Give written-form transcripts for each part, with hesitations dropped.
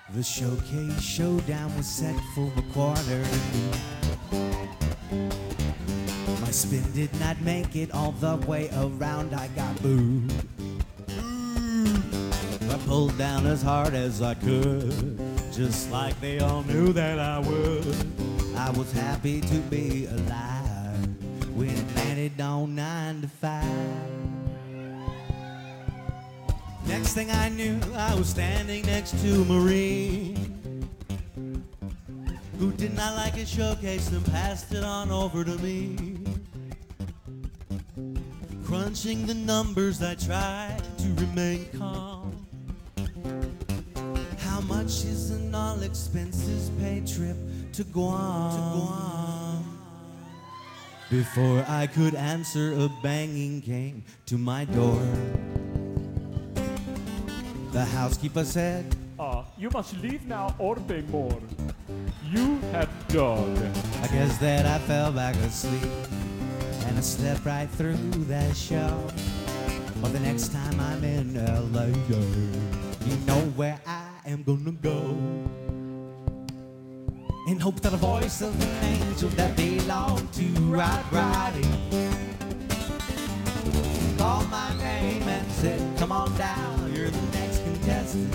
The showcase showdown was set for a quarter. My spin did not make it all the way around. I got booed. I pulled down as hard as I could, just like they all knew that I would. I was happy to be alive when it landed on 9 to 5. Next thing I knew, I was standing next to a Marine who did not like his showcase and passed it on over to me. Crunching the numbers, I tried to remain calm. How much is an all expenses paid trip to Guam? Before I could answer, a banging came to my door. The housekeeper said, You must leave now or pay more. You have dog. I guess that I fell back asleep and I slept right through that show. But the next time I'm in LA, you know where I am gonna go. In hope that a voice of an angel that belonged to Rod Roddy called my name and said, come on down, you're the next contestant.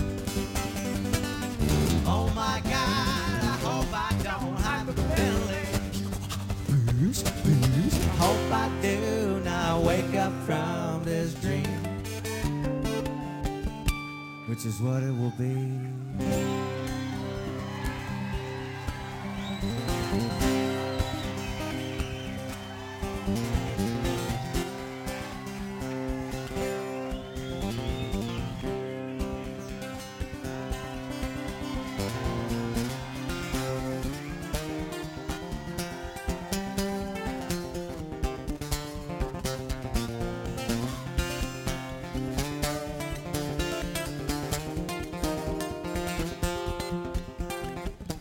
Oh my God, I hope I don't hyperventilate. Please, hope I do now wake up from this dream, which is what it will be.